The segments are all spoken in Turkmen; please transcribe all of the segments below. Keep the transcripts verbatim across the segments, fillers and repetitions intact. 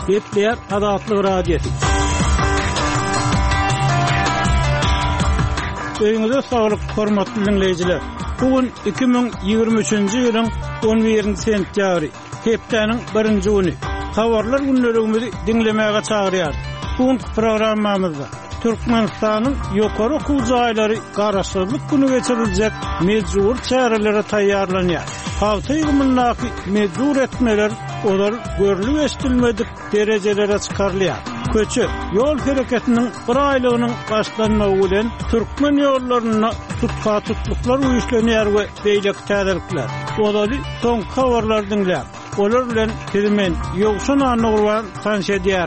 Gepler Adatlyk radiosu. Öýüňize saglyk, hormatly dinleýijiler. Bugün iki bin ýygrimi üçinji ýylyň on birinji sentýabry, hepdeniň birinji güni. Habarlar günlerimizi dinlemäge çagyrýar. Bugün programmamyzda Türkmenistanyň ýokary okuw jaýlary garaşdyrlyk güni geçiriljek mejbur çärelere taýýarlanýar. Hawta ýygymyndaky mejbur etmeler olar görülip estilmedik derejelere çykarylýar. Köçü yol hareketinin bir aylygynyň başlanmagy bilen Türkmen ýollaryna tutga tutluklar uýuşlanýar we beýlek täzelikler. Olary soň habarlar dinlär. Olar bilen Türkmen ýogşan anagurwan tanşedýär.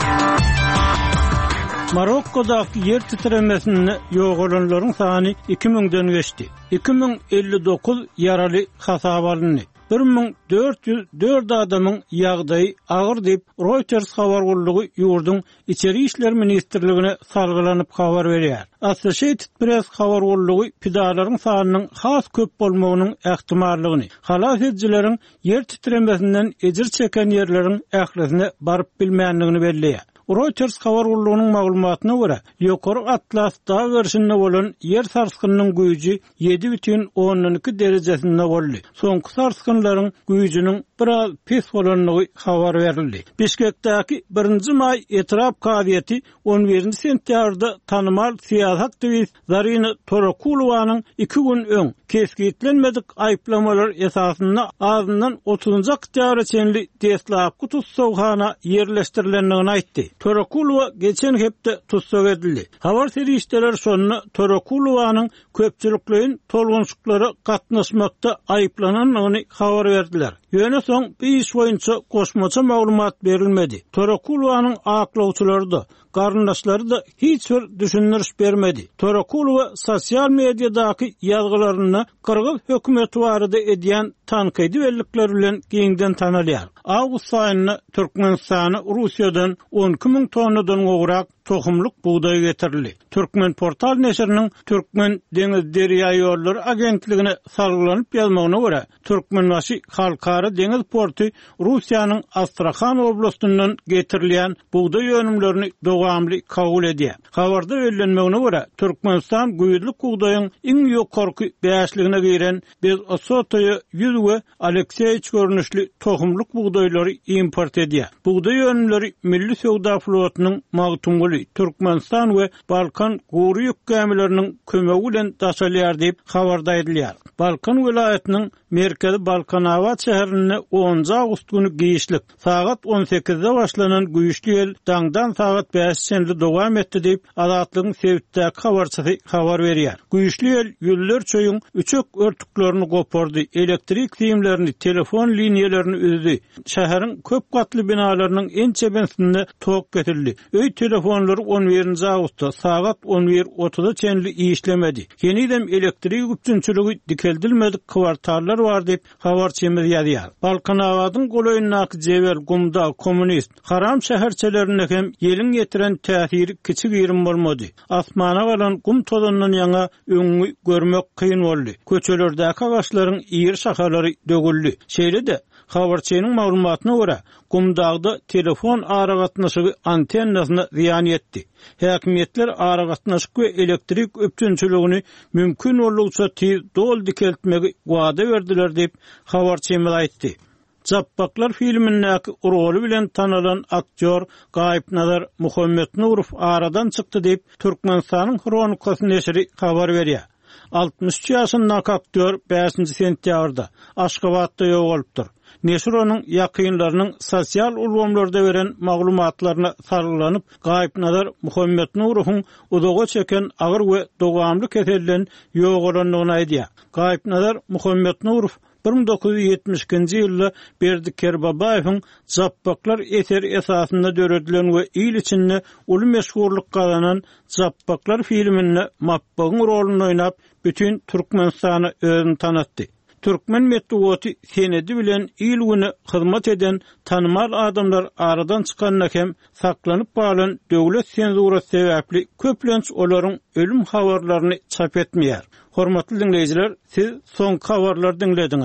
Marokko'daki yer titremesini yoğulanların sani iki mingden geçti. iki bin elli dokuz yaralı hasap alındı. bir bin dört yüz dört adamın ýagdaýy agyr diýip Reuters habar gullugy ýurdun içeri işler ministrligine salgylanyp habar berýär. Associated Press habar gullugy pidalaryň sanynyň has köp bolmagynyň ähtimallygyny, halas edjileriň yer titremesinden ejir çeken ýerleriň ählisine baryp bilmänligini belliýär. Reuters habar gullugynyň maglumatyna görä, ýokary Atlas dağa görüşinde bolan yer sarskynynyň güýji yedi бүтүn on iki derejesinde boldy. Soňky sarskynlaryň güýjiniň biraz pes bolanlygy habar berildi. Bişkekdäki birinji may etrap kabiýeti on birinji sentýarda tanymal siýasat aktivist Zarina Torakulowanyň iki gün öň keskitlenmedik aýplamalar esasynda azyndan otuzunjy oktýabra çenli deslapky tutsawhana ýerleşdirilendigini aýtdy. Torakulowa geçen hepde tutsak edildi. Habar serişdeler sonuna Torakulowanyň köpçüliklerin tolgunçluklara gatnaşmakda aýplananyny habar berdiler. Ýöne soň bir iş boýunça goşmaça maglumat berilmedi. Torakulowanyň aklawçylary da, garyndaşlary da hiç bir düşündiriş bermedi. Torakulowa sosial mediadaky ýazgylaryny Kyrgyz hökümeti barada edýän tankydy bellikler bilen giňden tanalýar. Awgust aýyna Türkmenistana Russiýadan on iki ming tonnadan gowrak tohumluk buğday getirildi. Türkmen portal neşriniň Türkmen deňiz derýa ýollary agentligine salgylanyp ýazmagyna görä, Türkmenbaşy halkara deňiz porty Russiýanyň Astrakhan oblastyndan getirilýän buğday ýönümlerini dowamly kabul edýär. Habarda bellenmegine görä, Türkmenistan güýdlik buğdaýyň iň ýokarky bäşligine giren biz Osotoýa ýüz we Alekseýç görnüşli tohumluk buğdaýlary import edýär. Buğday ýönümleri milli sowda flotynyň magtumguly Türkmenistan we Balkan gowy ýük gemileriniň kömegi bilen daşalýar diýip habarda edilýär. Balkan welaýatynyň merkezi Balkanawat şäherine onunji awgust günü giýişlik saat on sekizde başlanan güýçli ýel daňdan saat beş çenli dowam etdi diýip Adatlygyň sebitdäki habarçysy habar berýär. Güýçli ýel ýüller çöýüň üçek örtüklerini gopardy, elektrik siýimlerini, telefon liniýalaryny üzdi. Şäheriň köp gatly binalarynyň en çebensinde tok getirildi. Öý telefonlary on birinji awgustda saat on bir otuzda çenli işlemedi. Yeniden elektrik üçünçüligi dikeldilmedik kwartallar bar diýip habarçymyz ýazýar. Balkanawadyň golaýyndaky Jebel Gumda kommunist haram şäherçelerine hem ýeliň getiren täsiri kiçik ýerim bolmady. Asmana galan gum tozundan ýaňa öňü görmek kyn boldy. Köçelerdäki agaçlaryň ýer şahalary dögüldi. Şeýle-de habarçynyň maglumatyna görä, Gumdagda telefon aragatnaşygy antennasyna ziýan etdi. Häkimetler aragatnaşyk we elektrik öpçünçüligini mümkin bolýança tez dol dikeltmegi wada berdiler diýip habarçymyz aýtdy. Zappaklar filmindäki roly bilen tanalan aktyor Gaýpnazar Muhammed Nurov aradan çykdy diýip Türkmenistanyň Kronikasy neşri habar berýär. altmış üç ýaşyndaky aktyor beşinji sentýabrda Aşgabatda ýogalypdyr. Neşir onun yakınlarının sosyal ulgamlarda veren maglumatlaryna sargylanyp Gaýpnazar Muhammed Nurov'un udaga çeken agyr we dowamly keselden ýogalanlygyny aýdýar. Gaýpnazar Muhammed Nurov bir ming dokuz yüz yetmiş ikinji ýylda Berdi Kerbabaýewiň Zappaklar eser esasynda döredilen we il içinde uly meşhurlyk gazanan Zappaklar filminde Mappagyň roluny oýnap bütün Türkmenistany özüni tanatdy. Türkmen metbuaty senedi bilen il güni hyzmat eden tanymal adamlar aradan çykanna hem saklanyp balan döwlet senzurasy sebäpli köplenç olaryň ölüm habarlaryny çap etmeýär. Hormatly dinleýijiler, siz soňky habarlary dinlediňiz.